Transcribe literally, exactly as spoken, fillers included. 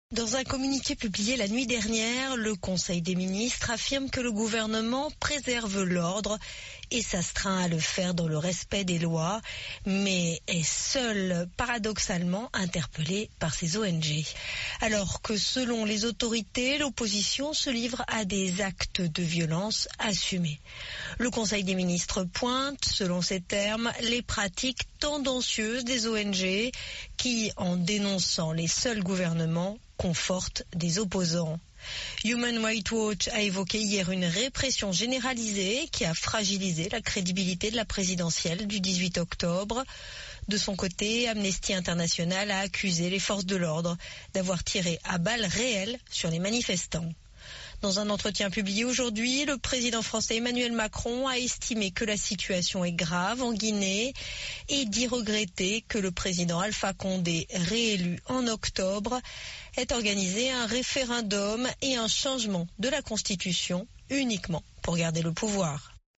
Dans un communiqué publié la nuit dernière, le Conseil des ministres affirme que le gouvernement préserve l'ordre et s'astreint à le faire dans le respect des lois, mais est seul, paradoxalement, interpellé par ces O N G. Alors que selon les autorités, l'opposition se livre à des actes de violence assumés. Le Conseil des ministres pointe, selon ses termes, les pratiques tendancieuses des O N G qui, en dénonçant les seuls gouvernements, confortent des opposants. Human Rights Watch a évoqué hier une répression généralisée qui a fragilisé la crédibilité de la présidentielle du dix-huit octobre. De son côté, Amnesty International a accusé les forces de l'ordre d'avoir tiré à balles réelles sur les manifestants. Dans un entretien publié aujourd'hui, le président français Emmanuel Macron a estimé que la situation est grave en Guinée et dit regretter que le président Alpha Condé, réélu en octobre, ait organisé un référendum et un changement de la Constitution uniquement pour garder le pouvoir.